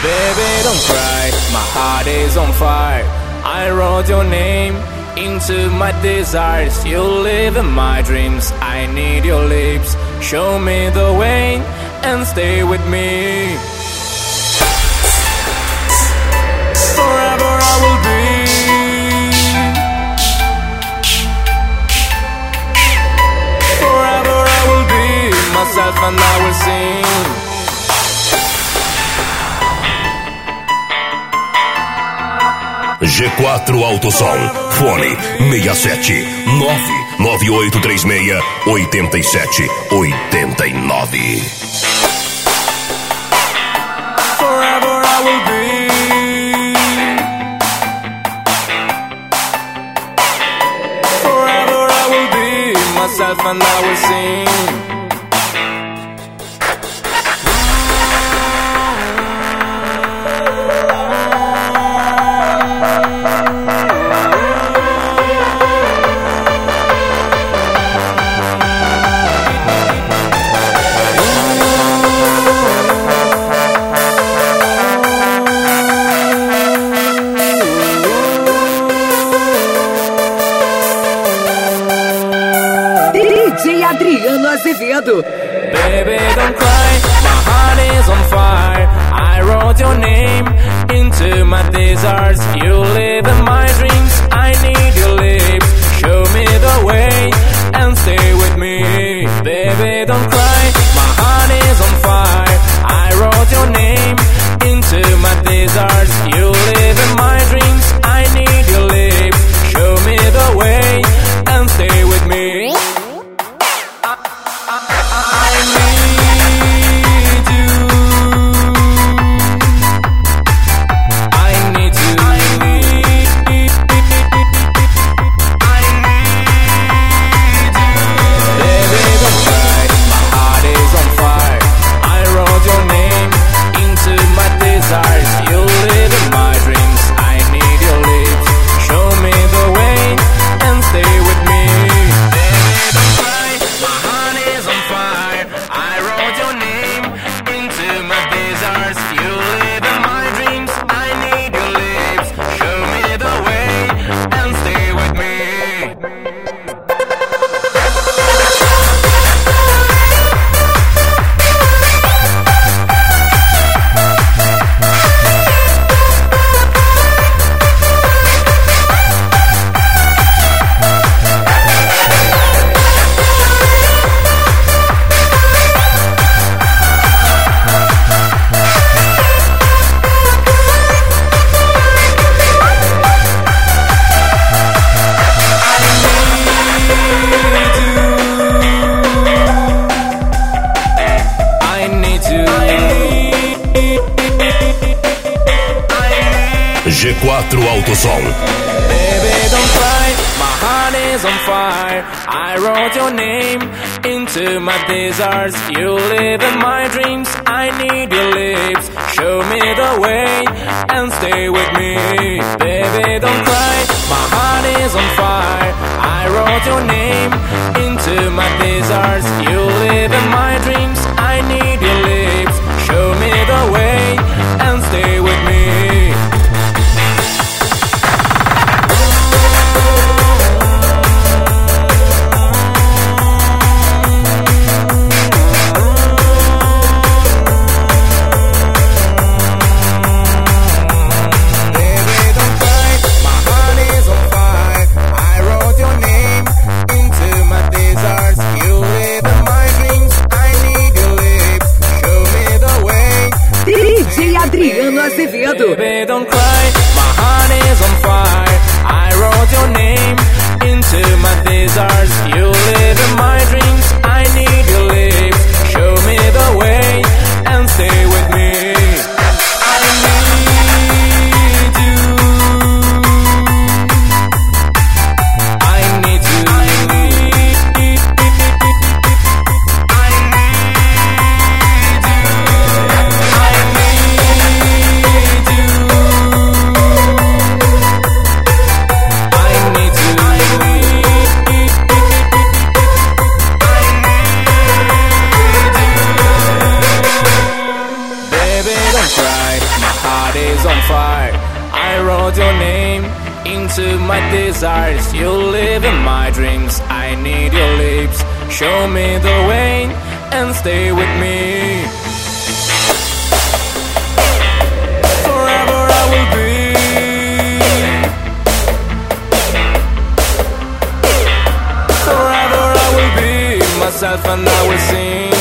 Baby, don't cry, my heart is on fire. I wrote your name into my desires. You live in my dreams, I need your lips. Show me the way and stay with me. Forever I will be. Forever I will be myself and I will sing. G4 Autosom, fone 67 99836 8789. Forever I will be. Forever I will be myself and I will sing. Adriano Azevedo. Baby, don't cry, my heart is on fire. I wrote your name into my desires. You live in my dreams, I need your lips. Show me the way and stay with me. Baby, don't cry, my heart is on fire. I wrote your name into my desires. You live in my dreams, I need your lips. Show me the way and stay with me. G4 Autosom. Baby, don't cry, my heart is on fire. I wrote your name into my desires. You live in my dreams, I need your lips. Show me the way and stay with me. Baby, don't cry, my heart is on fire. I wrote your name into my desires. You live in my dreams, I need your lips. Show me the way and stay with me. Adriano Azevedo. Baby, don't cry, my heart is on fire. I wrote your name into my desires. You live in my dreams, I need your lips. Show me the way and stay with me. I need you. I need you. I need you. cry, my heart is on fire. I wrote your name into my desires. You live in my dreams, I need your lips. Show me the way and stay with me. Forever I will be. Forever I will be myself and I will sing.